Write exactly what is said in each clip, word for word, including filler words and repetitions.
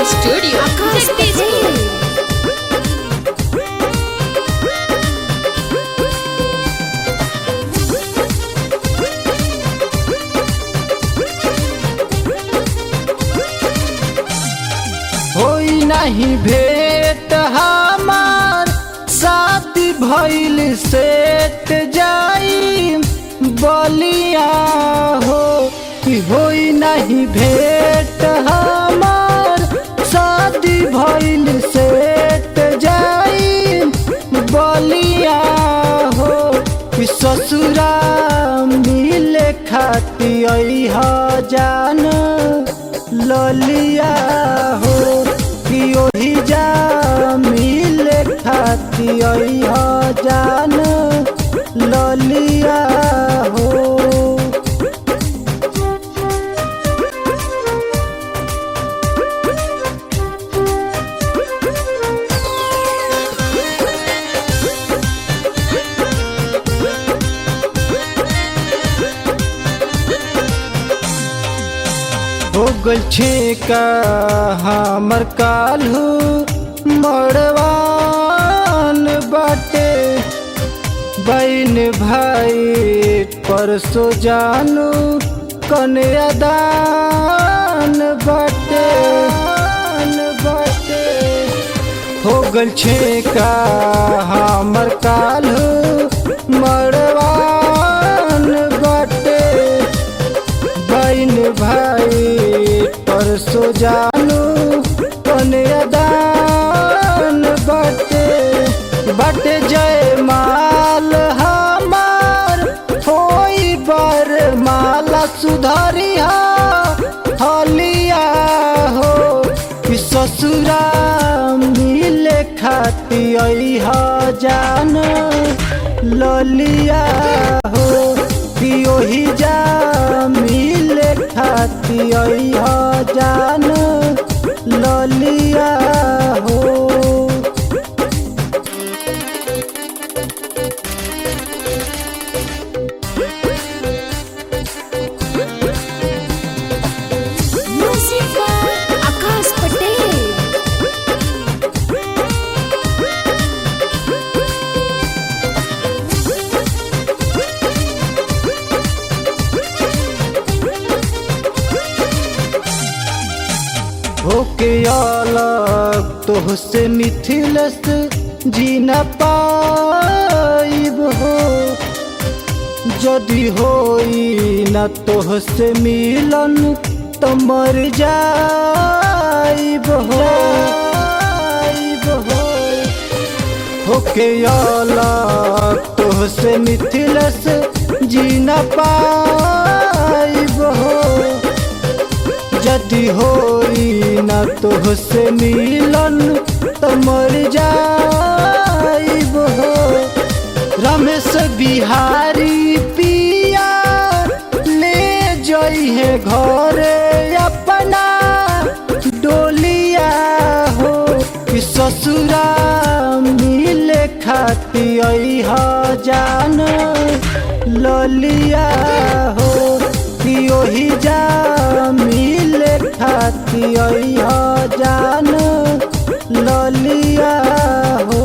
Studio Jagdishpur. होई नहीं भेंट हमार शादी भइल सेट जाई बलिया हो कि होई नहीं भेंट हमार शादी भइल सेट जाई बलिया हो कि ससुरा मिले खाती अइह जान ललिया हो कि ओही जा मिले खाती अइह जान ललिया हो। हो गल छेका हमर काल्हू मड़वान बाटे बहन भाई परसो जानू कन्यादान बाटे बाटे हो गल छेका हमर काल्हू मड़वान बाटे बहन भाई परसो जानू कन्यादान बाटे बाटे जय माल हमार होई बर माला सुधरिया हलिया हो कि ससुरा मिले खाती अइह जान ललिया हो कि ओही जा मिले खाती अइह जान ललिया हो। Music by Akash Patel. होके अलग तोहसे मिथिलस जी न पाइब हो जदि होई न तोहसे मिलन तो मर जाइब हो होके अलग तोहसे मिथिलस जी न पाइब हो जदि होई न तोहसे मिलन तो मर जाइब हो। रमेश बिहारी पिया ले जइहे घरे अपना डोलिया हो कि ससुरा मिले खाती अइह जान ललिया हो कि ओही जा मिले खाती अइह जान ललिया हो।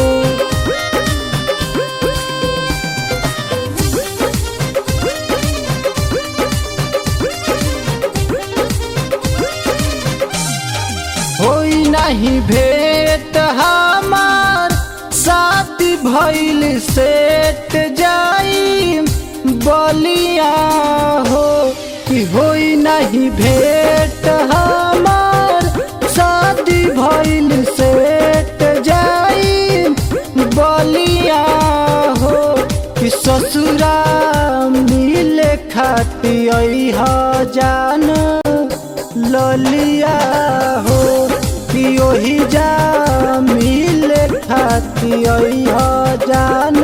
होई नहीं भेंट हमार शादी भइल सेट जाई बलिया हो कि होई नहीं भेंट हमार शादी भइल सेट जाई बलिया हो कि ससुरा मिले खाती अइह जान ललिया हो कि ओही जा मिले खाती अइह जान